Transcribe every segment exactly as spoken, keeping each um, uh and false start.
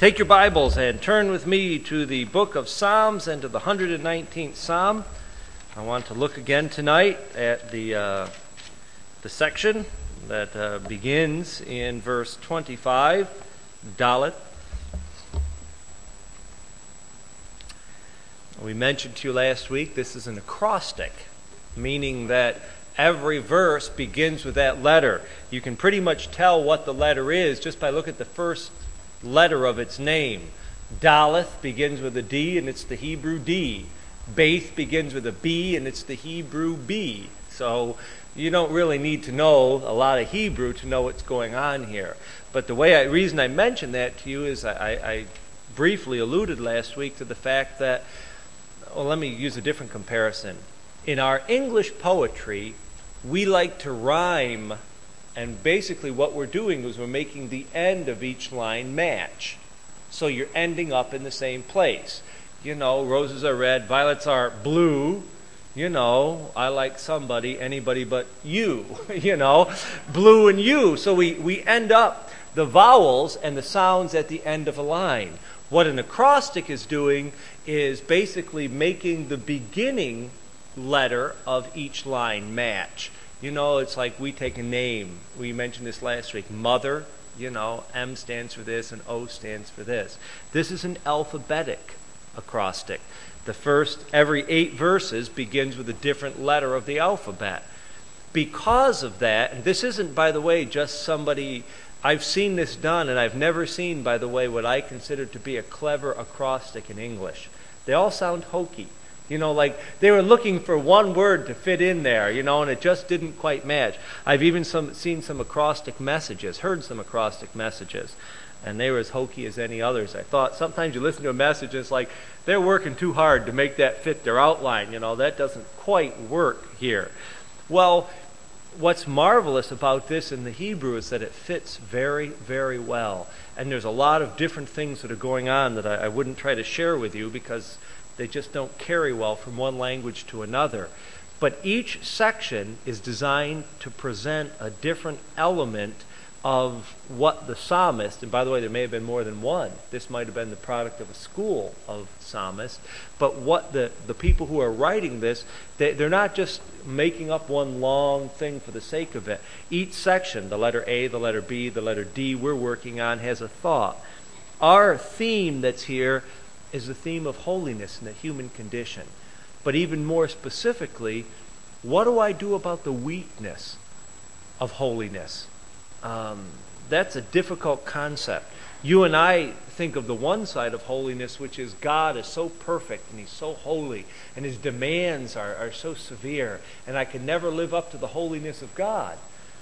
Take your Bibles and turn with me to the book of Psalms and to the one hundred nineteenth Psalm. I want to look again tonight at the uh, the section that uh, begins in verse twenty-five, Dalet. We mentioned to you last week this is an acrostic, meaning that every verse begins with that letter. You can pretty much tell what the letter is just by looking at the first letter of its name. Daleth begins with a D, and it's the Hebrew D. Baith begins with a B, and it's the Hebrew B. So you don't really need to know a lot of Hebrew to know what's going on here. But the way I, reason I mentioned that to you is I, I briefly alluded last week to the fact that, well, let me use a different comparison. In our English poetry, we like to rhyme. And basically what we're doing is we're making the end of each line match. So you're ending up in the same place. You know, roses are red, violets are blue. You know, I like somebody, anybody but you. You know, blue and you. So we, we end up the vowels and the sounds at the end of a line. What an acrostic is doing is basically making the beginning letter of each line match. You know, it's like we take a name. We mentioned this last week. Mother, you know, M stands for this and O stands for this. This is an alphabetic acrostic. The first, every eight verses begins with a different letter of the alphabet. Because of that, and this isn't, by the way, just somebody, I've seen this done, and I've never seen, by the way, what I consider to be a clever acrostic in English. They all sound hokey. You know, like they were looking for one word to fit in there, you know, and it just didn't quite match. I've even some, seen some acrostic messages, heard some acrostic messages, and they were as hokey as any others. I thought sometimes you listen to a message and it's like they're working too hard to make that fit their outline. You know, that doesn't quite work here. Well, what's marvelous about this in the Hebrew is that it fits very, very well. And there's a lot of different things that are going on that I, I wouldn't try to share with you because they just don't carry well from one language to another. But each section is designed to present a different element of what the psalmist, and by the way, there may have been more than one. This might have been the product of a school of psalmists. But what the, the people who are writing this, they, they're not just making up one long thing for the sake of it. Each section, the letter A, the letter B, the letter D we're working on, has a thought. Our theme that's here is the theme of holiness in the human condition. But even more specifically, what do I do about the weakness of holiness? Um, that's a difficult concept. You and I think of the one side of holiness, which is God is so perfect and He's so holy, and His demands are, are so severe, and I can never live up to the holiness of God.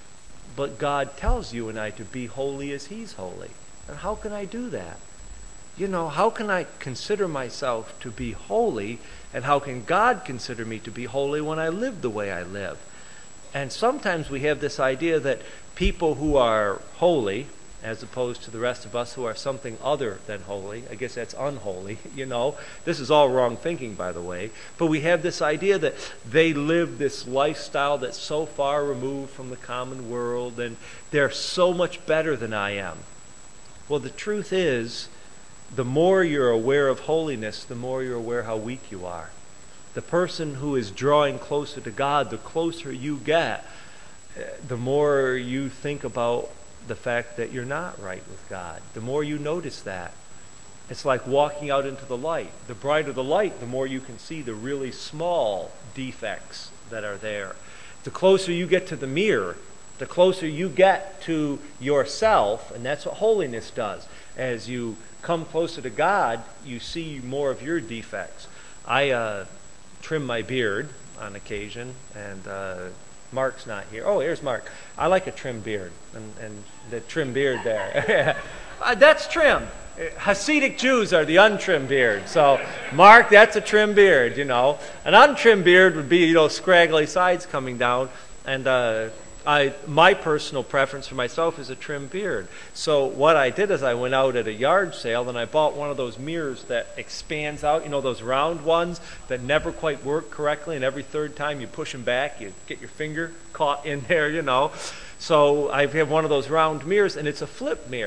But God tells you and I to be holy as He's holy. And how can I do that? You know, how can I consider myself to be holy, and how can God consider me to be holy when I live the way I live? And sometimes we have this idea that people who are holy, as opposed to the rest of us who are something other than holy, I guess that's unholy, you know. This is all wrong thinking, by the way. But we have this idea that they live this lifestyle that's so far removed from the common world, and they're so much better than I am. Well, the truth is, the more you're aware of holiness, the more you're aware how weak you are. The person who is drawing closer to God, the closer you get, the more you think about the fact that you're not right with God. The more you notice that. It's like walking out into the light. The brighter the light, the more you can see the really small defects that are there. The closer you get to the mirror, the closer you get to yourself, and that's what holiness does. As you come closer to God, you see more of your defects. I uh, trim my beard on occasion, and uh, Mark's not here. Oh, here's Mark. I like a trim beard, and, and the trim beard there. uh, that's trim. Hasidic Jews are the untrimmed beard. So, Mark, that's a trim beard, you know. An untrimmed beard would be, you know, scraggly sides coming down, and uh, I, my personal preference for myself is a trim beard. So what I did is I went out at a yard sale and I bought one of those mirrors that expands out, you know, those round ones that never quite work correctly, and every third time you push them back, you get your finger caught in there, you know. So I have one of those round mirrors, and it's a flip mirror.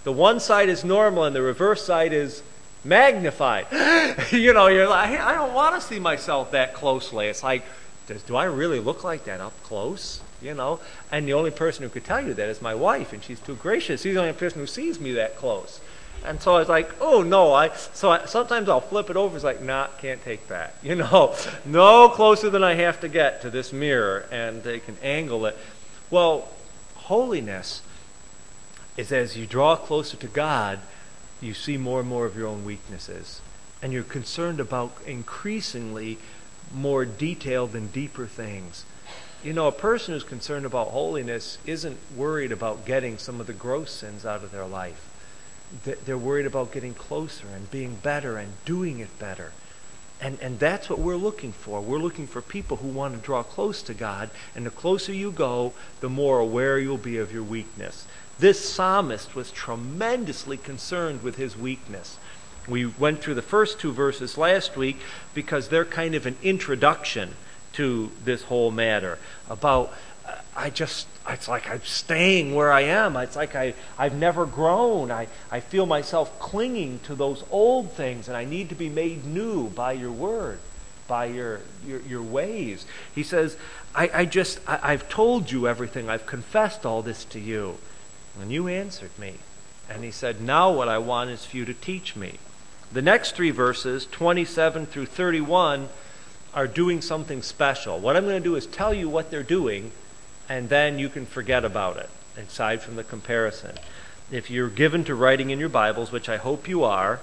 The one side is normal and the reverse side is magnified. You know, you're like, hey, I don't want to see myself that closely. It's like, does, do I really look like that up close? You know, and the only person who could tell you that is my wife, and she's too gracious. She's the only person who sees me that close. And so it's like, oh no, I so I, sometimes I'll flip it over. It's like, nah, can't take that. You know, no closer than I have to get to this mirror, and they can angle it. Well, holiness is as you draw closer to God, you see more and more of your own weaknesses, and you're concerned about increasingly more detailed and deeper things. You know, a person who's concerned about holiness isn't worried about getting some of the gross sins out of their life. They're worried about getting closer and being better and doing it better. And and that's what we're looking for. We're looking for people who want to draw close to God, and the closer you go, the more aware you'll be of your weakness. This psalmist was tremendously concerned with his weakness. We went through the first two verses last week because they're kind of an introduction to this whole matter about uh, I just it's like I'm staying where I am. It's like I, I've never grown. I, I feel myself clinging to those old things, and I need to be made new by your word, by your your, your ways. He says, I, I just I, I've told you everything. I've confessed all this to you. And you answered me. And he said, now what I want is for you to teach me. The next three verses, twenty-seven through thirty-one, are doing something special. What I'm going to do is tell you what they're doing, and then you can forget about it, aside from the comparison. If you're given to writing in your Bibles, which I hope you are,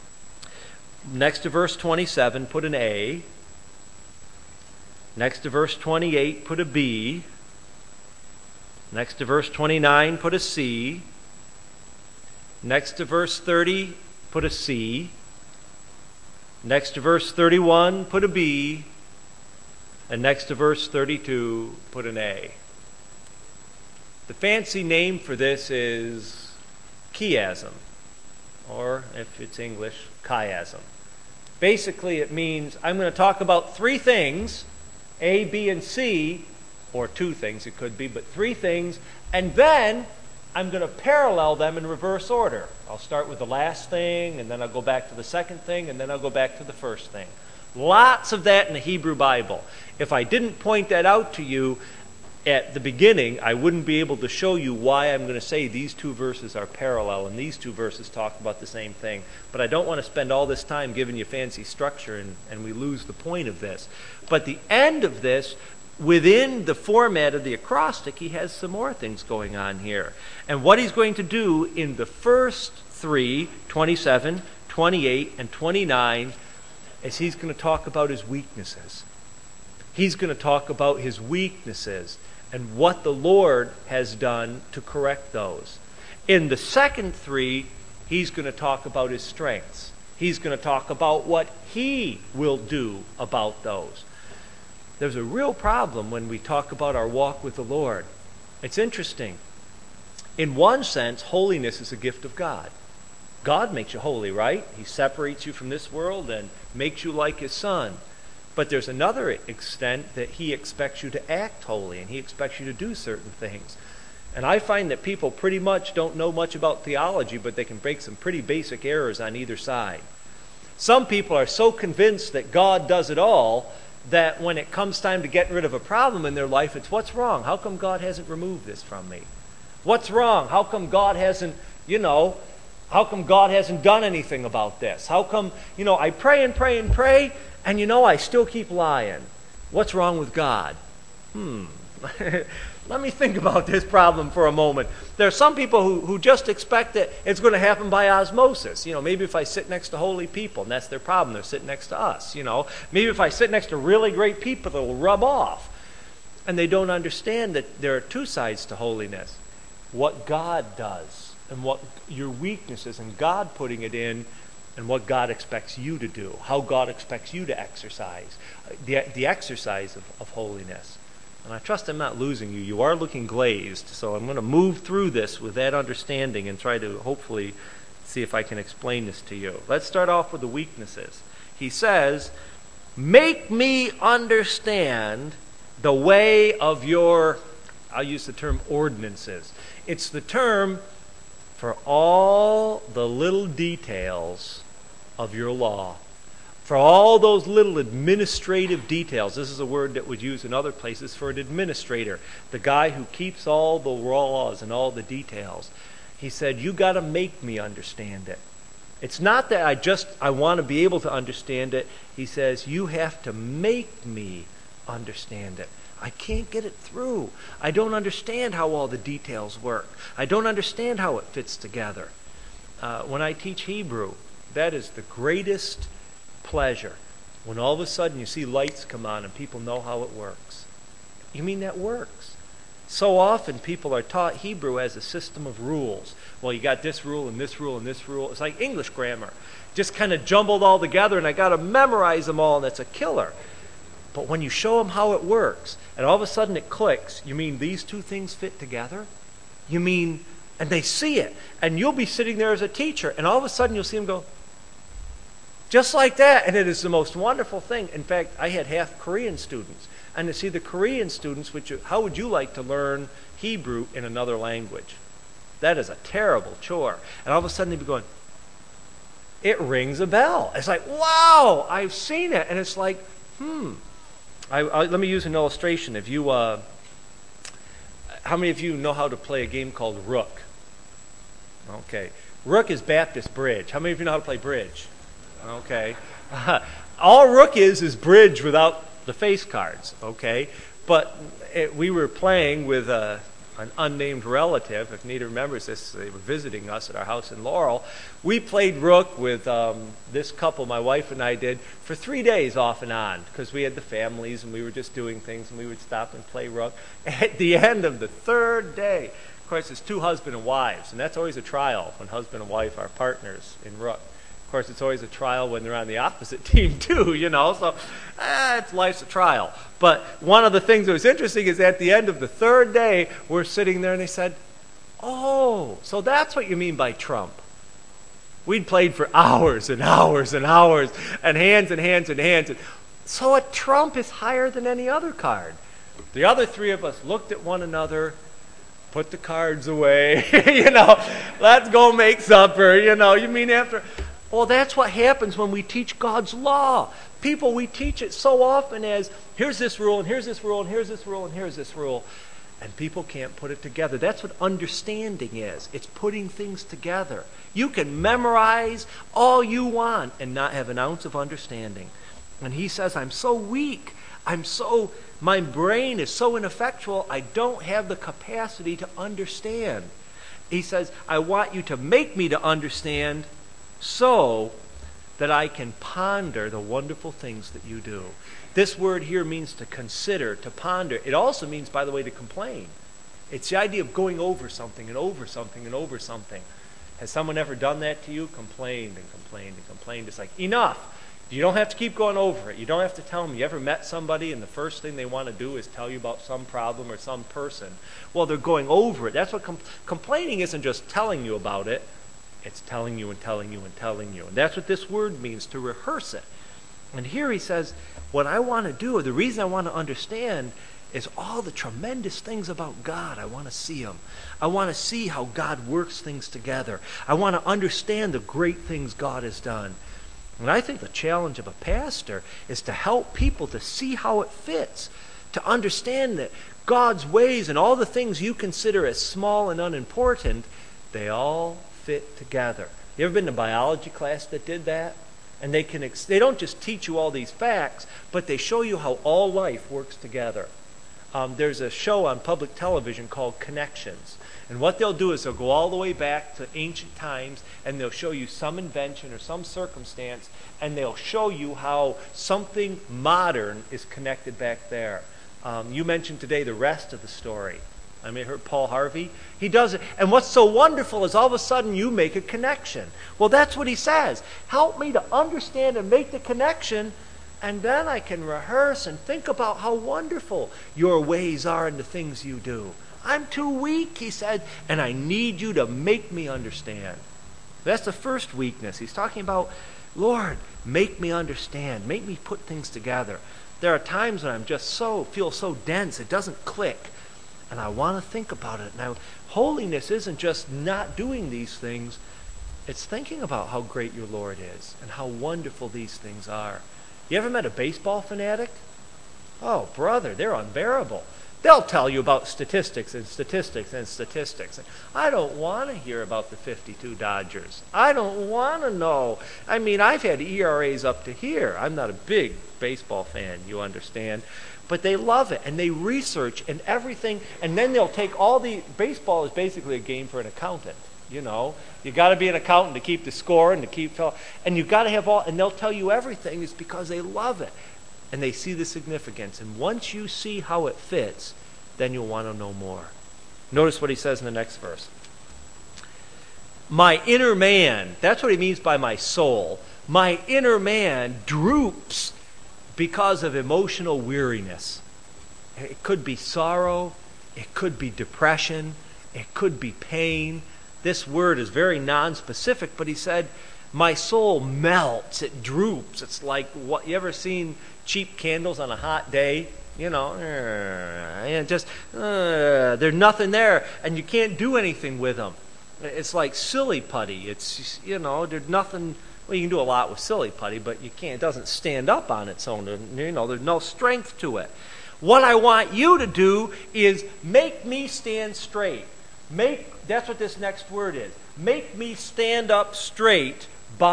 next to verse twenty-seven, put an A. Next to verse twenty-eight, put a B. Next to verse twenty-nine, put a C. Next to verse thirty, put a C. Next to verse thirty-one, put a B. And next to verse thirty-two, put an A. The fancy name for this is chiasm, or if it's English, chiasm. Basically, it means I'm going to talk about three things, A, B, and C, or two things it could be, but three things, and then I'm going to parallel them in reverse order. I'll start with the last thing, and then I'll go back to the second thing, and then I'll go back to the first thing. Lots of that in the Hebrew Bible. If I didn't point that out to you at the beginning, I wouldn't be able to show you why I'm going to say these two verses are parallel and these two verses talk about the same thing. But I don't want to spend all this time giving you fancy structure, and, and we lose the point of this. But the end of this, within the format of the acrostic, he has some more things going on here. And what he's going to do in the first three, twenty-seven, twenty-eight, and twenty-nine, is he's going to talk about his weaknesses. He's going to talk about his weaknesses and what the Lord has done to correct those. In the second three, he's going to talk about his strengths. He's going to talk about what he will do about those. There's a real problem when we talk about our walk with the Lord. It's interesting. In one sense, holiness is a gift of God. God makes you holy, right? He separates you from this world and makes you like his Son. But there's another extent that he expects you to act holy, and he expects you to do certain things. And I find that people pretty much don't know much about theology, but they can break some pretty basic errors on either side. Some people are so convinced that God does it all that when it comes time to get rid of a problem in their life, it's what's wrong? How come God hasn't removed this from me? What's wrong? How come God hasn't, you know, how come God hasn't done anything about this? How come, you know, I pray and pray and pray, and you know, I still keep lying. What's wrong with God? Hmm. Let me think about this problem for a moment. There are some people who, who just expect that it's going to happen by osmosis. You know, maybe if I sit next to holy people, and that's their problem, they're sitting next to us. You know, maybe if I sit next to really great people, it'll rub off. And they don't understand that there are two sides to holiness. What God does, and what your weakness is, and God putting it in, and what God expects you to do, how God expects you to exercise, the, the exercise of, of holiness. And I trust I'm not losing you. You are looking glazed, so I'm going to move through this with that understanding and try to hopefully see if I can explain this to you. Let's start off with the weaknesses. He says, make me understand the way of your, I'll use the term ordinances. It's the term for all the little details of your law. For all those little administrative details. This is a word that was used in other places for an administrator, the guy who keeps all the laws and all the details. He said, you got to make me understand it. It's not that I just, I want to be able to understand it. He says, you have to make me understand it. I can't get it through. I don't understand how all the details work. I don't understand how it fits together. Uh, when I teach Hebrew, that is the greatest pleasure. When all of a sudden you see lights come on and people know how it works. You mean that works? So often people are taught Hebrew as a system of rules. Well, you got this rule and this rule and this rule. It's like English grammar. Just kind of jumbled all together and I got to memorize them all and that's a killer. But when you show them how it works and all of a sudden it clicks, you mean these two things fit together? You mean, and they see it. And you'll be sitting there as a teacher and all of a sudden you'll see them go, just like that. And it is the most wonderful thing. In fact, I had half Korean students. And to see the Korean students, which how would you like to learn Hebrew in another language? That is a terrible chore. And all of a sudden they'd be going, it rings a bell. It's like, wow, I've seen it. And it's like, hmm. I, I, let me use an illustration. If you, uh, how many of you know how to play a game called Rook? Okay. Rook is Baptist bridge. How many of you know how to play bridge? Okay. All Rook is is bridge without the face cards, okay? But it, we were playing with a, an unnamed relative. If Nita remembers this, they were visiting us at our house in Laurel. We played Rook with um, this couple, my wife and I did, for three days off and on because we had the families and we were just doing things and we would stop and play Rook. At the end of the third day, of course, it's two husband and wives, and that's always a trial when husband and wife are partners in Rook. Of course, it's always a trial when they're on the opposite team too, you know, so eh, it's life's a trial. But one of the things that was interesting is at the end of the third day, we're sitting there and they said, oh, so that's what you mean by trump. We'd played for hours and hours and hours and hands and hands and hands. And so a trump is higher than any other card. The other three of us looked at one another, put the cards away, you know, let's go make supper, you know, you mean after... Well, that's what happens when we teach God's law. People, we teach it so often as, here's this rule, and here's this rule, and here's this rule, and here's this rule. And people can't put it together. That's what understanding is. It's putting things together. You can memorize all you want and not have an ounce of understanding. And he says, I'm so weak. I'm so, my brain is so ineffectual, I don't have the capacity to understand. He says, I want you to make me to understand so that I can ponder the wonderful things that you do. This word here means to consider, to ponder. It also means, by the way, to complain. It's the idea of going over something and over something and over something. Has someone ever done that to you? Complained and complained and complained. It's like, enough. You don't have to keep going over it. You don't have to tell them. You ever met somebody and the first thing they want to do is tell you about some problem or some person? Well, they're going over it. That's what com- complaining isn't just telling you about it. It's telling you and telling you and telling you. And that's what this word means, to rehearse it. And here he says, what I want to do, the reason I want to understand is all the tremendous things about God. I want to see them. I want to see how God works things together. I want to understand the great things God has done. And I think the challenge of a pastor is to help people to see how it fits, to understand that God's ways and all the things you consider as small and unimportant, they all fit together. You ever been to a biology class that did that? And they can ex- they don't just teach you all these facts, but they show you how all life works together. Um, there's a show on public television called Connections. And what they'll do is they'll go all the way back to ancient times and they'll show you some invention or some circumstance and they'll show you how something modern is connected back there. Um, you mentioned today the rest of the story. I mean, heard Paul Harvey. He does it. And what's so wonderful is all of a sudden you make a connection. Well, that's what he says. Help me to understand and make the connection, and then I can rehearse and think about how wonderful your ways are and the things you do. I'm too weak, he said, and I need you to make me understand. That's the first weakness. He's talking about, Lord, make me understand. Make me put things together. There are times when I'm just so, feel so dense, it doesn't click. and I want to think about it. Now, holiness isn't just not doing these things. It's thinking about how great your Lord is and how wonderful these things are. You ever met a baseball fanatic? Oh, brother, they're unbearable. They'll tell you about statistics and statistics and statistics. I don't want to hear about the fifty-two Dodgers. I don't want to know. I mean, I've had E R As up to here. I'm not a big baseball fan, you understand. But they love it, and they research and everything, and then they'll take all the... Baseball is basically a game for an accountant, you know. You got to be an accountant to keep the score and to keep... And you got to have all... And they'll tell you everything. It's because they love it. And they see the significance. And once you see how it fits, then you'll want to know more. Notice what he says in the next verse. My inner man, that's what he means by my soul. My inner man droops because of emotional weariness. It could be sorrow. It could be depression. It could be pain. This word is very non-specific, but he said, my soul melts. It droops. It's like, what you ever seen cheap candles on a hot day? You know, and just, uh, there's nothing there, and you can't do anything with them. It's like silly putty. It's, you know, there's nothing, well, you can do a lot with silly putty, but you can't, it doesn't stand up on its own. You know, there's no strength to it. What I want you to do is make me stand straight. Make, that's what this next word is. Make me stand up straight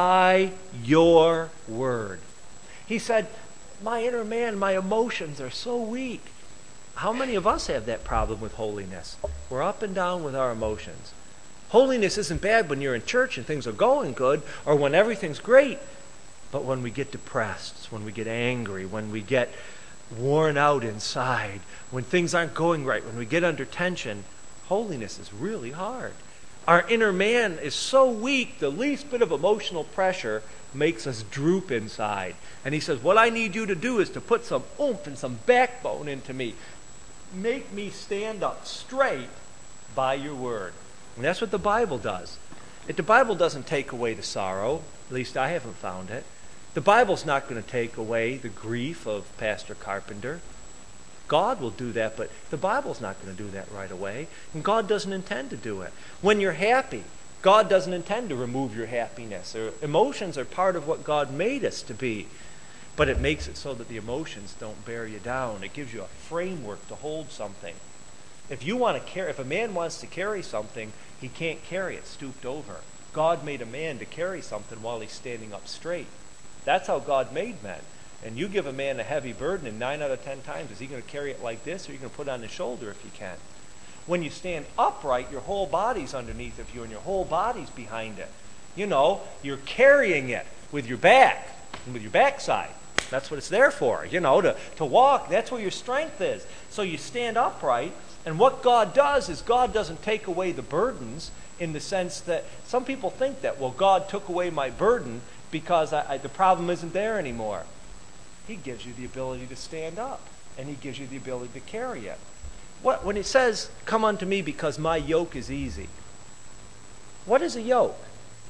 by your word. He said, my inner man, my emotions are so weak. How many of us have that problem with holiness? We're up and down with our emotions. Holiness isn't bad when you're in church and things are going good, or when everything's great. But when we get depressed, when we get angry, when we get worn out inside, when things aren't going right, when we get under tension, holiness is really hard. Our inner man is so weak, the least bit of emotional pressure makes us droop inside. And he says, what I need you to do is to put some oomph and some backbone into me. Make me stand up straight by your word. And that's what the Bible does. If the Bible doesn't take away the sorrow, at least I haven't found it. The Bible's not going to take away the grief of Pastor Carpenter. God will do that, but the Bible's not going to do that right away. And God doesn't intend to do it. When you're happy, God doesn't intend to remove your happiness. Or emotions are part of what God made us to be. But it makes it so that the emotions don't bear you down. It gives you a framework to hold something. If you want to carry, if a man wants to carry something, he can't carry it stooped over. God made a man to carry something while he's standing up straight. That's how God made men. And you give a man a heavy burden, and nine out of ten times, is he going to carry it like this, or are you going to put it on his shoulder if you can? When you stand upright, your whole body's underneath of you, and your whole body's behind it. You know, you're carrying it with your back, and with your backside. That's what it's there for, you know, to, to walk. That's where your strength is. So you stand upright, and what God does is God doesn't take away the burdens in the sense that some people think that, well, God took away my burden because I, I, the problem isn't there anymore. He gives you the ability to stand up, and he gives you the ability to carry it. What, when it says, come unto me because my yoke is easy, what is a yoke?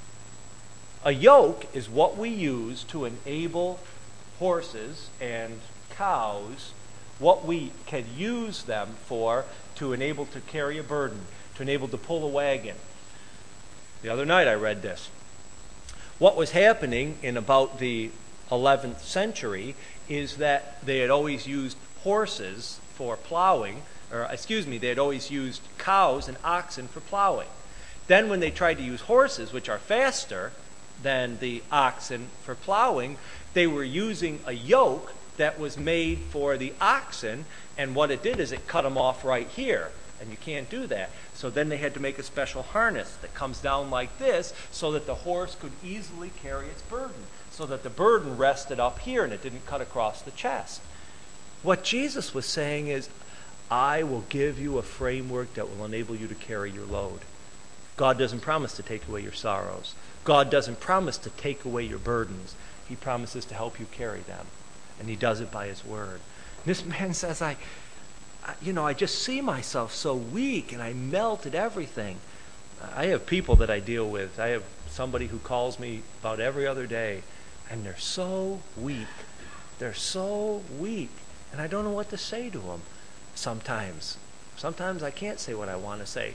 A yoke is what we use to enable horses and cows, what we can use them for to enable to carry a burden, to enable to pull a wagon. The other night I read this. What was happening in about the eleventh century is that they had always used horses for plowing, or excuse me, they had always used cows and oxen for plowing. Then when they tried to use horses, which are faster than the oxen for plowing, they were using a yoke that was made for the oxen, and what it did is it cut them off right here, and you can't do that. So then they had to make a special harness that comes down like this so that the horse could easily carry its burden, so that the burden rested up here and it didn't cut across the chest. What Jesus was saying is, I will give you a framework that will enable you to carry your load. God doesn't promise to take away your sorrows. God doesn't promise to take away your burdens. He promises to help you carry them. And he does it by his word. And this man says, I, I, you know, I just see myself so weak and I melt at everything. I have people that I deal with. I have somebody who calls me about every other day, and they're so weak. They're so weak. And I don't know what to say to them sometimes. Sometimes I can't say what I want to say.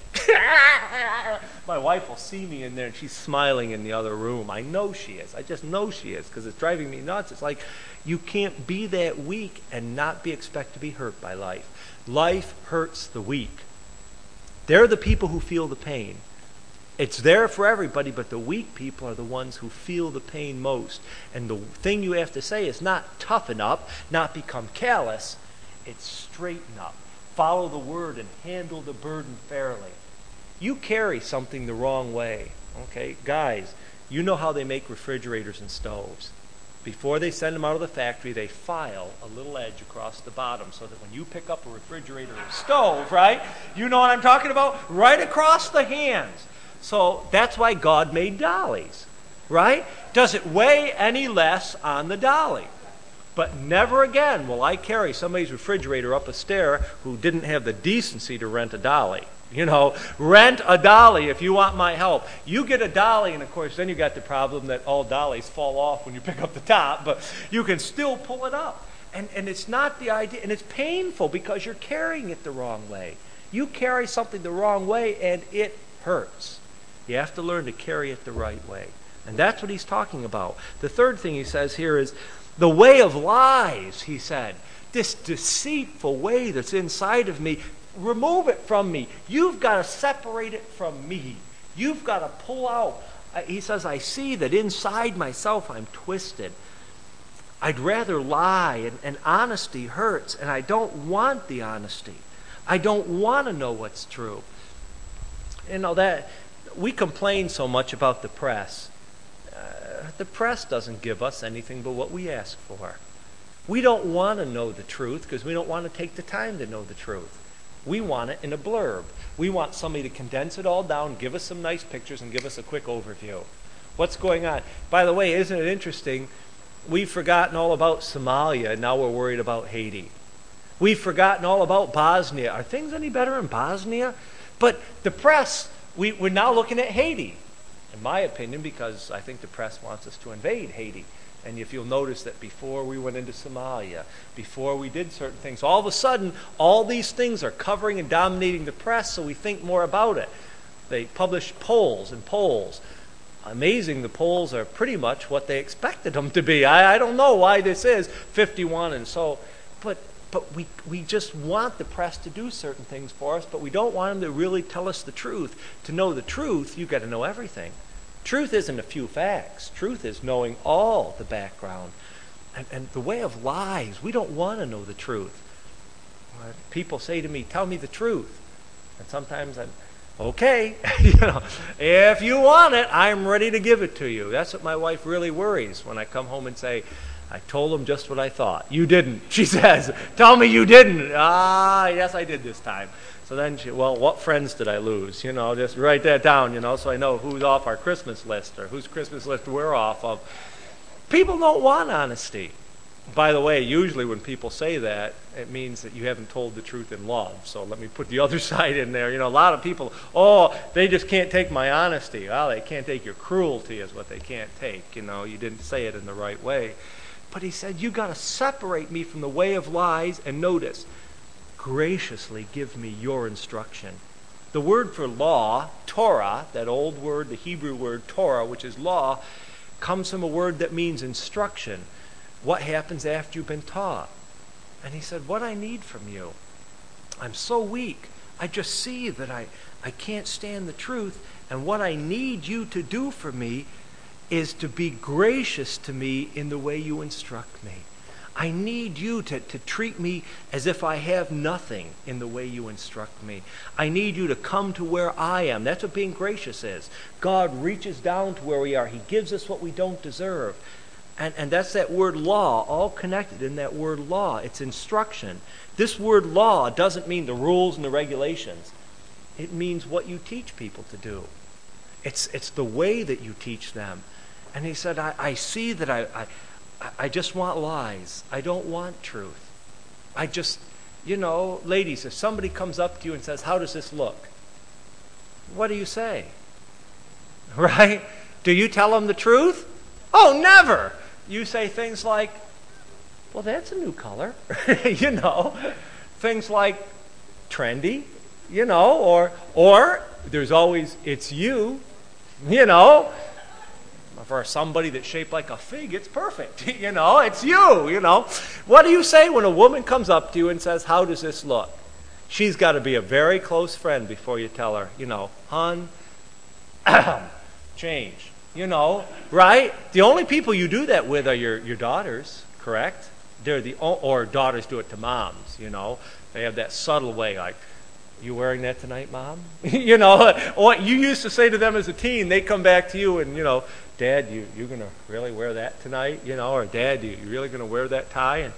My wife will see me in there and she's smiling in the other room. I know she is. I just know she is because it's driving me nuts. It's like you can't be that weak and not be expected to be hurt by life. Life hurts the weak. They're the people who feel the pain. It's there for everybody, but the weak people are the ones who feel the pain most. And the thing you have to say is not toughen up, not become callous. It's straighten up. Follow the word and handle the burden fairly. You carry something the wrong way. Okay, guys, you know how they make refrigerators and stoves. Before they send them out of the factory, they file a little edge across the bottom so that when you pick up a refrigerator or stove, right, you know what I'm talking about? Right across the hands. So that's why God made dollies, right? Does it weigh any less on the dolly? But never again will I carry somebody's refrigerator up a stair who didn't have the decency to rent a dolly. You know, rent a dolly if you want my help. You get a dolly, and of course then you got the problem that all dollies fall off when you pick up the top, but you can still pull it up. And, and it's not the idea, and it's painful because you're carrying it the wrong way. You carry something the wrong way, and it hurts. You have to learn to carry it the right way. And that's what he's talking about. The third thing he says here is, the way of lies, he said. This deceitful way that's inside of me, remove it from me. You've got to separate it from me. You've got to pull out. He says, I see that inside myself I'm twisted. I'd rather lie, and, and honesty hurts, and I don't want the honesty. I don't want to know what's true. You know, that we complain so much about the press. The press doesn't give us anything but what we ask for. We don't want to know the truth because we don't want to take the time to know the truth. We want it in a blurb. We want somebody to condense it all down, give us some nice pictures, and give us a quick overview. What's going on? By the way, isn't it interesting? We've forgotten all about Somalia, and now we're worried about Haiti. We've forgotten all about Bosnia. Are things any better in Bosnia? But the press, we, we're now looking at Haiti. In my opinion, because I think the press wants us to invade Haiti. And if you'll notice that before we went into Somalia, before we did certain things, all of a sudden, all these things are covering and dominating the press, so we think more about it. They publish polls and polls. Amazing, the polls are pretty much what they expected them to be. I, I don't know why this is fifty-one and so, but but we we just want the press to do certain things for us, but we don't want them to really tell us the truth. To know the truth, you've got to know everything. Truth isn't a few facts. Truth is knowing all the background. And, and the way of lies, we don't want to know the truth. People say to me, tell me the truth. And sometimes I'm, okay, you know, if you want it, I'm ready to give it to you. That's what my wife really worries when I come home and say, I told him just what I thought. You didn't, she says. Tell me you didn't. Ah, yes, I did this time. So then she, well, what friends did I lose? You know, just write that down, you know, so I know who's off our Christmas list or whose Christmas list we're off of. People don't want honesty. By the way, usually when people say that, it means that you haven't told the truth in love. So let me put the other side in there. You know, a lot of people, oh, they just can't take my honesty. Well, they can't take your cruelty is what they can't take. You know, you didn't say it in the right way. But he said, you got to separate me from the way of lies, and notice, graciously give me your instruction. The word for law, Torah, that old word, the Hebrew word Torah, which is law, comes from a word that means instruction. What happens after you've been taught? And he said, what I need from you. I'm so weak. I just see that I, I can't stand the truth. And what I need you to do for me is to be gracious to me in the way you instruct me. I need you to, to treat me as if I have nothing in the way you instruct me. I need you to come to where I am. That's what being gracious is. God reaches down to where we are. He gives us what we don't deserve. And, and that's that word law, all connected in that word law. It's instruction. This word law doesn't mean the rules and the regulations. It means what you teach people to do. It's, it's the way that you teach them. And he said, I, I see that I... I I just want lies. I don't want truth. I just, you know, ladies, if somebody comes up to you and says, how does this look? What do you say? Right? Do you tell them the truth? Oh, never. You say things like, well, that's a new color. You know, things like, trendy, you know, or or there's always, it's you, you know. For somebody that's shaped like a fig, it's perfect, you know, it's you, you know. What do you say when a woman comes up to you and says, how does this look? She's got to be a very close friend before you tell her, you know, hon, change, you know, right? The only people you do that with are your, your daughters, correct? They're the or daughters do it to moms, you know. They have that subtle way, like, you wearing that tonight, Mom? You know, what you used to say to them as a teen, they come back to you and, you know, Dad, you you gonna really wear that tonight? You know, or Dad, you you really gonna wear that tie? And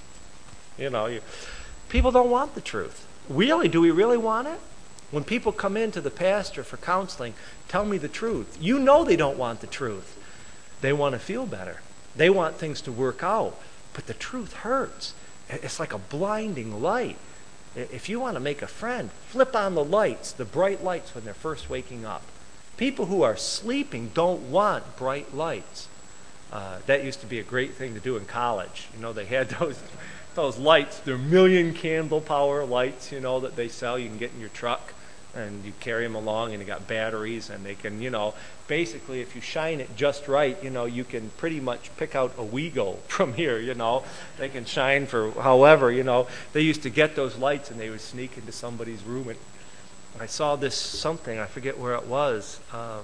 you know, you, people don't want the truth. Really, do we really want it? When people come into the pastor for counseling, tell me the truth. You know they don't want the truth. They want to feel better. They want things to work out. But the truth hurts. It's like a blinding light. If you want to make a friend, flip on the lights, the bright lights when they're first waking up. People who are sleeping don't want bright lights. Uh, that used to be a great thing to do in college. You know, they had those those lights, they're million candle power lights, you know, that they sell. You can get in your truck and you carry them along, and they got batteries, and they can, you know, basically if you shine it just right, you know, you can pretty much pick out a Weagle from here, you know. They can shine for however, you know. They used to get those lights and they would sneak into somebody's room. And I saw this something, I forget where it was. Um,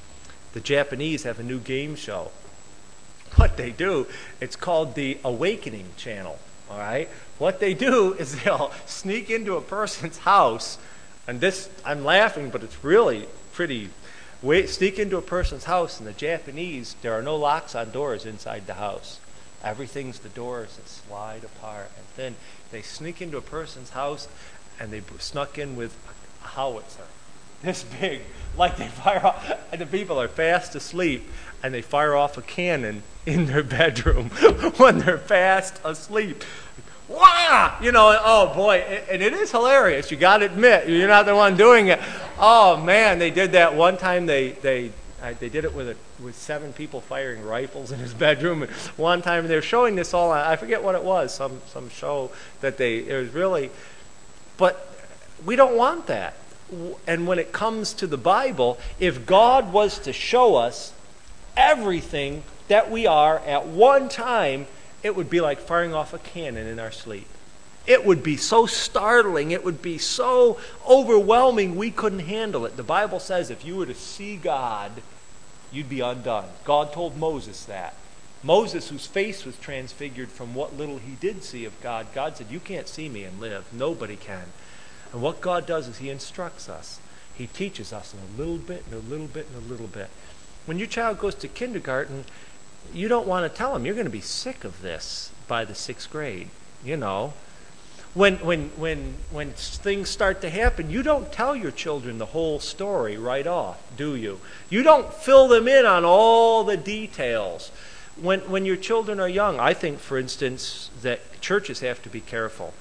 the Japanese have a new game show. What they do, it's called the Awakening Channel, all right? What they do is they'll sneak into a person's house, and this, I'm laughing, but it's really pretty, wait, sneak into a person's house, and the Japanese, there are no locks on doors inside the house. Everything's the doors that slide apart, and then they sneak into a person's house, and they snuck in with a howitzer, this big, like they fire off, and the people are fast asleep, and they fire off a cannon in their bedroom when they're fast asleep. Wow! You know, oh boy, and it is hilarious. You got to admit, you're not the one doing it. Oh man, they did that one time. They they they did it with a with seven people firing rifles in his bedroom. And one time they were showing this all. I forget what it was. Some some show that they it was really, but we don't want that. And when it comes to the Bible, if God was to show us everything that we are at one time, it would be like firing off a cannon in our sleep. It would be so startling. It would be so overwhelming we couldn't handle it. The Bible says if you were to see God, you'd be undone. God told Moses that. Moses, whose face was transfigured from what little he did see of God, God said, you can't see me and live. Nobody can. And what God does is he instructs us. He teaches us in a little bit, and a little bit, and a little bit. When your child goes to kindergarten, you don't want to tell them you're going to be sick of this by the sixth grade. You know, when when when when things start to happen, you don't tell your children the whole story right off, do you? You don't fill them in on all the details. When when your children are young, I think, for instance, that churches have to be careful.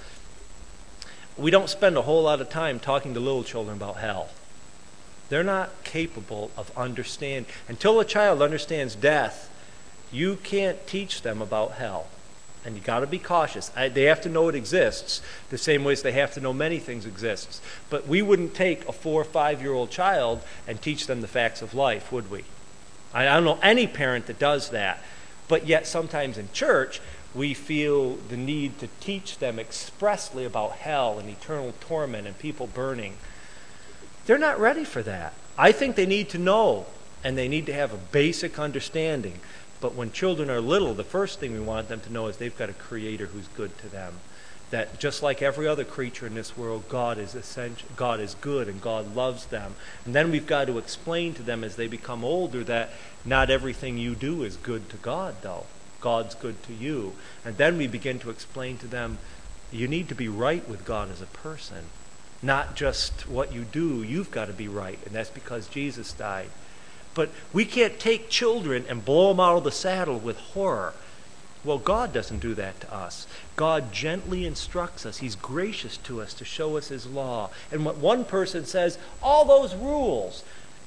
We don't spend a whole lot of time talking to little children about hell. They're not capable of understanding. Until a child understands death, you can't teach them about hell. And you got to be cautious. I, they have to know it exists, the same way as they have to know many things exist. But we wouldn't take a four or five-year-old child and teach them the facts of life, would we? I, I don't know any parent that does that. But yet sometimes in church, we feel the need to teach them expressly about hell and eternal torment and people burning. They're not ready for that. I think they need to know, and they need to have a basic understanding. But when children are little, the first thing we want them to know is they've got a creator who's good to them. That just like every other creature in this world, God is essential, God is good, and God loves them. And then we've got to explain to them as they become older that not everything you do is good to God, though. God's good to you. And then we begin to explain to them, you need to be right with God as a person. Not just what you do, you've got to be right. And that's because Jesus died. But we can't take children and blow them out of the saddle with horror. Well, God doesn't do that to us. God gently instructs us. He's gracious to us to show us his law. And what one person says, all those rules,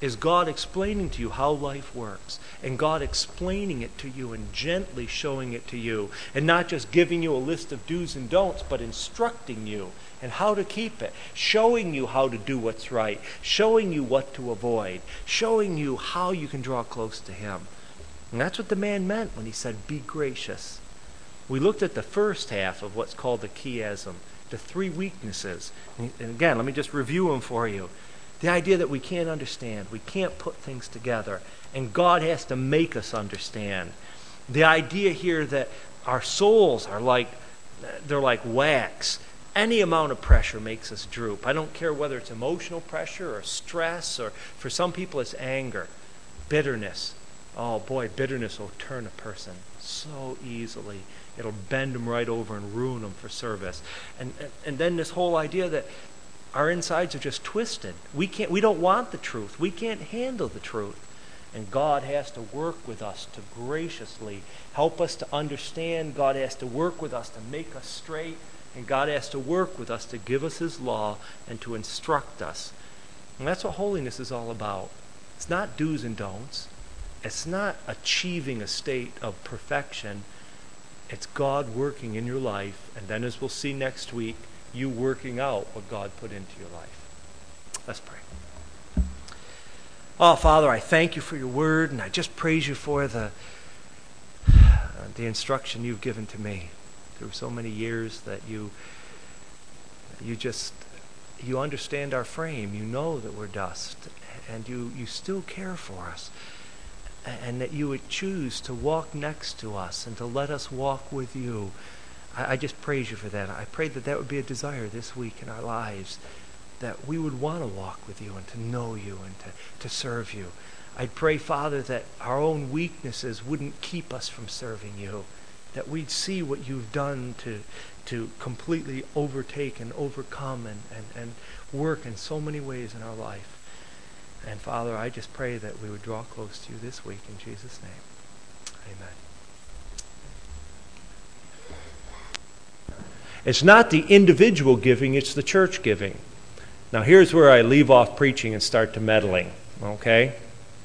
is God explaining to you how life works, and God explaining it to you and gently showing it to you, and not just giving you a list of do's and don'ts, but instructing you and how to keep it, showing you how to do what's right, showing you what to avoid, showing you how you can draw close to Him. And that's what the man meant when he said, be gracious. We looked at the first half of what's called the chiasm, the three weaknesses. And again, let me just review them for you. The idea that we can't understand, we can't put things together, and God has to make us understand. The idea here that our souls are like, they're like wax. Any amount of pressure makes us droop. I don't care whether it's emotional pressure or stress, or for some people it's anger, bitterness. Oh boy, bitterness will turn a person so easily. It'll bend them right over and ruin them for service. And, and and then this whole idea that our insides are just twisted. We can't. We don't want the truth. We can't handle the truth. And God has to work with us to graciously help us to understand. God has to work with us to make us straight. And God has to work with us to give us His law and to instruct us. And that's what holiness is all about. It's not do's and don'ts. It's not achieving a state of perfection. It's God working in your life, and then, as we'll see next week, you working out what God put into your life. Let's pray. Oh, Father, I thank you for your word, and I just praise you for the, the instruction you've given to me through so many years, that you, you just, you understand our frame. You know that we're dust, and you, you still care for us. And that you would choose to walk next to us and to let us walk with you. I, I just praise you for that. I pray that that would be a desire this week in our lives, that we would want to walk with you and to know you and to, to serve you. I'd pray, Father, that our own weaknesses wouldn't keep us from serving you, that we'd see what you've done to, to completely overtake and overcome and, and, and work in so many ways in our life. And Father, I just pray that we would draw close to you this week in Jesus' name. Amen. It's not the individual giving, it's the church giving. Now here's where I leave off preaching and start to meddling, okay?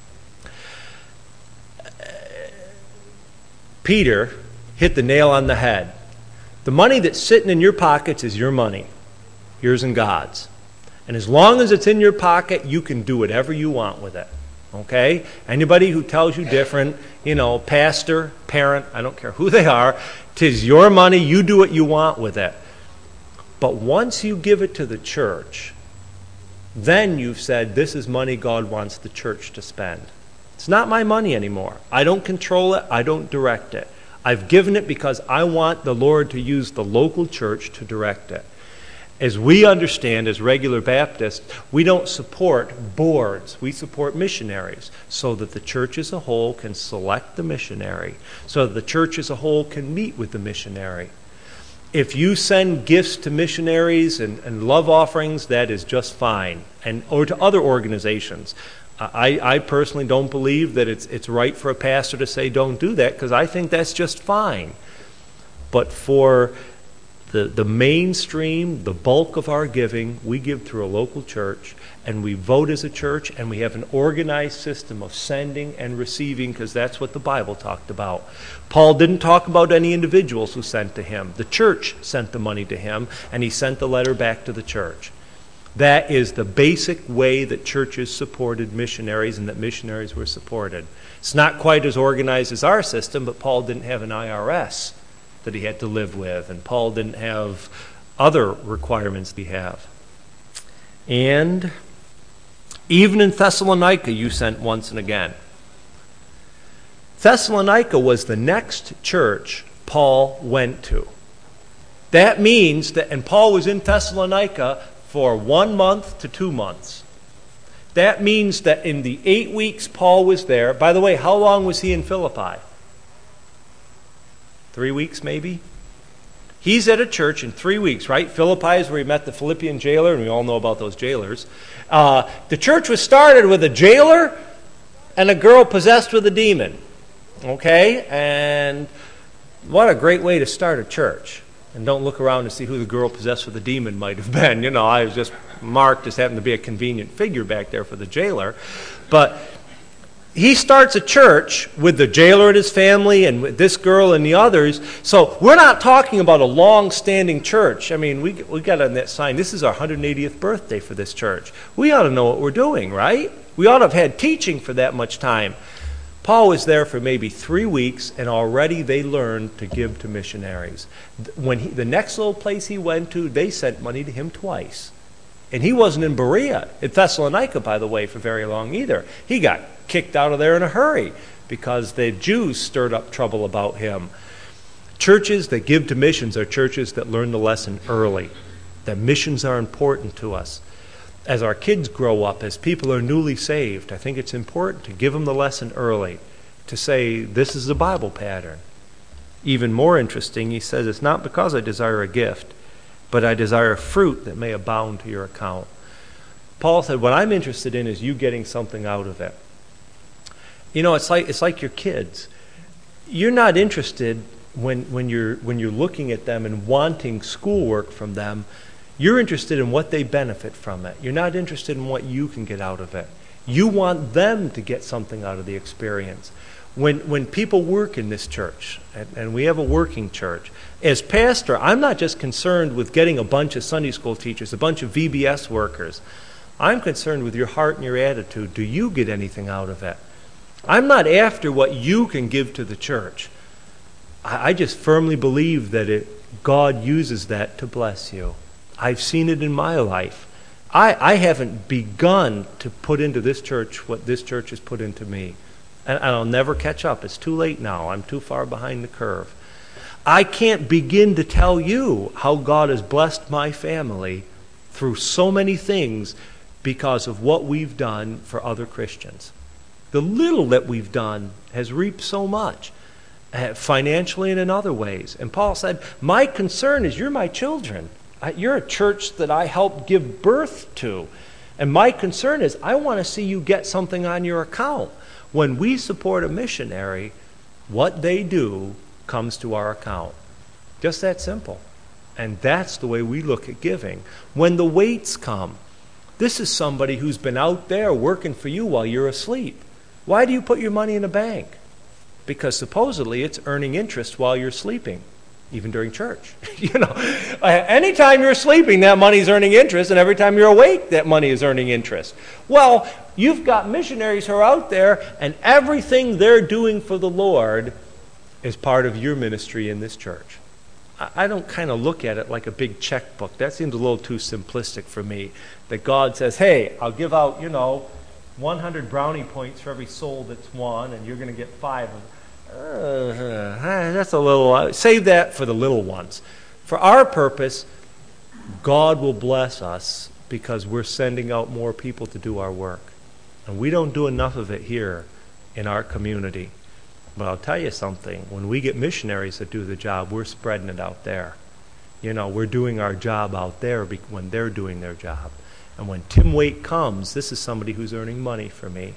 Peter hit the nail on the head. The money that's sitting in your pockets is your money, yours and God's. And as long as it's in your pocket, you can do whatever you want with it. Okay? Anybody who tells you different, you know, pastor, parent, I don't care who they are, 'tis your money, you do what you want with it. But once you give it to the church, then you've said, this is money God wants the church to spend. It's not my money anymore. I don't control it. I don't direct it. I've given it because I want the Lord to use the local church to direct it. As we understand, as regular Baptists, we don't support boards. We support missionaries so that the church as a whole can select the missionary, so that the church as a whole can meet with the missionary. If you send gifts to missionaries and, and love offerings, that is just fine, and or to other organizations. I, I personally don't believe that it's, it's right for a pastor to say don't do that, because I think that's just fine. But for The, the mainstream, the bulk of our giving, we give through a local church, and we vote as a church, and we have an organized system of sending and receiving, because that's what the Bible talked about. Paul didn't talk about any individuals who sent to him. The church sent the money to him, and he sent the letter back to the church. That is the basic way that churches supported missionaries and that missionaries were supported. It's not quite as organized as our system, but Paul didn't have an I R S that he had to live with, and Paul didn't have other requirements we have. And even in Thessalonica, you sent once and again. Thessalonica was the next church Paul went to. That means that, and Paul was in Thessalonica for one month to two months. That means that in the eight weeks Paul was there, by the way, how long was he in Philippi? Three weeks maybe? He's at a church in three weeks, right? Philippi is where he met the Philippian jailer, and we all know about those jailers. Uh, the church was started with a jailer and a girl possessed with a demon. Okay? And what a great way to start a church. And don't look around and see who the girl possessed with the demon might have been. You know, I was just, Mark just happened to be a convenient figure back there for the jailer. But he starts a church with the jailer and his family and with this girl and the others. So we're not talking about a long-standing church. I mean, we we got on that sign, this is our one hundred eightieth birthday for this church. We ought to know what we're doing, right? We ought to have had teaching for that much time. Paul was there for maybe three weeks, and already they learned to give to missionaries. When he, the next little place he went to, they sent money to him twice. And he wasn't in Berea, in Thessalonica, by the way, for very long either. He got kicked out of there in a hurry because the Jews stirred up trouble about him. Churches that give to missions are churches that learn the lesson early, that missions are important to us. As our kids grow up, as people are newly saved, I think it's important to give them the lesson early, to say, this is the Bible pattern. Even more interesting, he says, it's not because I desire a gift, but I desire fruit that may abound to your account. Paul said, what I'm interested in is you getting something out of it. You know, it's like it's like your kids. You're not interested when when you're when you're looking at them and wanting schoolwork from them. You're interested in what they benefit from it. You're not interested in what you can get out of it. You want them to get something out of the experience. When when people work in this church, and, and we have a working church, as pastor, I'm not just concerned with getting a bunch of Sunday school teachers, a bunch of V B S workers. I'm concerned with your heart and your attitude. Do you get anything out of it? I'm not after what you can give to the church. I, I just firmly believe that it, God uses that to bless you. I've seen it in my life. I, I haven't begun to put into this church what this church has put into me. And, and I'll never catch up. It's too late now. I'm too far behind the curve. I can't begin to tell you how God has blessed my family through so many things because of what we've done for other Christians. The little that we've done has reaped so much, uh, financially and in other ways. And Paul said, my concern is you're my children. I, you're a church that I helped give birth to. And my concern is I want to see you get something on your account. When we support a missionary, what they do comes to our account. Just that simple. And that's the way we look at giving. When the waits come, this is somebody who's been out there working for you while you're asleep. Why do you put your money in a bank? Because supposedly it's earning interest while you're sleeping, even during church. You know, anytime you're sleeping, that money's earning interest, and every time you're awake, that money is earning interest. Well, you've got missionaries who are out there, and everything they're doing for the Lord is part of your ministry in this church. I don't kind of look at it like a big checkbook. That seems a little too simplistic for me. That God says, hey, I'll give out, you know, one hundred brownie points for every soul that's won, and you're going to get five of them. Uh, that's a little, uh, save that for the little ones. For our purpose, God will bless us because we're sending out more people to do our work. And we don't do enough of it here in our community. But I'll tell you something, when we get missionaries that do the job, we're spreading it out there. You know, we're doing our job out there when they're doing their job. And when Tim Waite comes, this is somebody who's earning money for me.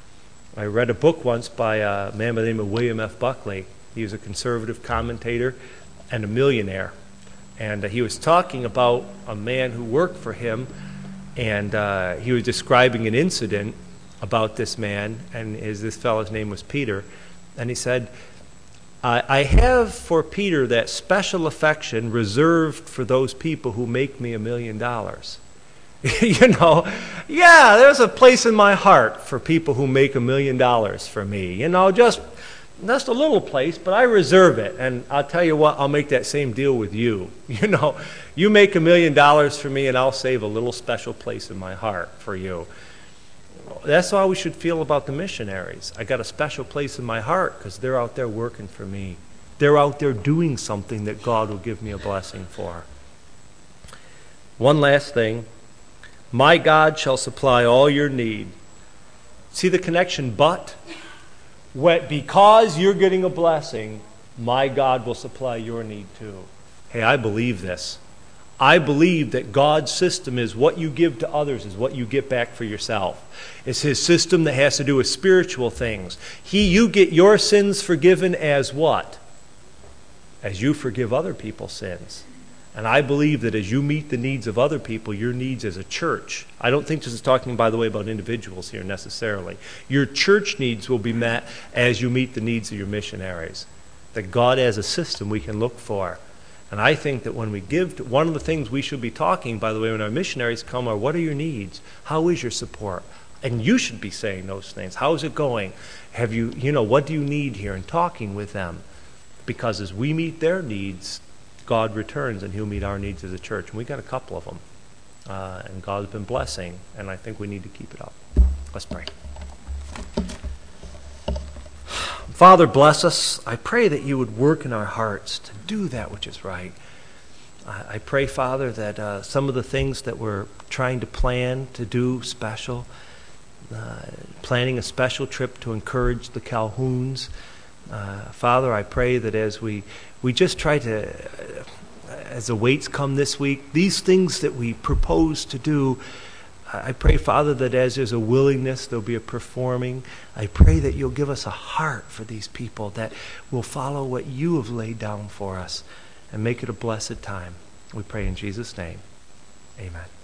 I read a book once by a man by the name of William F. Buckley. He was a conservative commentator and a millionaire. And uh, he was talking about a man who worked for him, and uh, he was describing an incident about this man, and his, this fellow's name was Peter. And he said, I, I have for Peter that special affection reserved for those people who make me a million dollars. You know, yeah, there's a place in my heart for people who make a million dollars for me. You know, just, just a little place, but I reserve it. And I'll tell you what, I'll make that same deal with you. You know, you make a million dollars for me and I'll save a little special place in my heart for you. That's how we should feel about the missionaries. I got a special place in my heart because they're out there working for me. They're out there doing something that God will give me a blessing for. One last thing. My God shall supply all your need. See the connection, but? When, because you're getting a blessing, my God will supply your need too. Hey, I believe this. I believe that God's system is what you give to others is what you get back for yourself. It's his system that has to do with spiritual things. He, you get your sins forgiven as what? as you forgive other people's sins. And I believe that as you meet the needs of other people, your needs as a church, I don't think this is talking, by the way, about individuals here necessarily. Your church needs will be met as you meet the needs of your missionaries. That God has a system we can look for. And I think that when we give, to, one of the things we should be talking, by the way, when our missionaries come are, what are your needs? How is your support? And you should be saying those things. How is it going? Have you, you know, what do you need here? And talking with them. Because as we meet their needs, God returns and he'll meet our needs as a church. And we got a couple of them. Uh, and God's been blessing. And I think we need to keep it up. Let's pray. Father, bless us. I pray that you would work in our hearts to do that which is right. I, I pray, Father, that uh, some of the things that we're trying to plan to do special, uh, planning a special trip to encourage the Calhouns, uh, Father, I pray that as we, we just try to, uh, as the weights come this week, these things that we propose to do, I pray, Father, that as there's a willingness, there'll be a performing. I pray that you'll give us a heart for these people, that will follow what you have laid down for us and make it a blessed time. We pray in Jesus' name. Amen.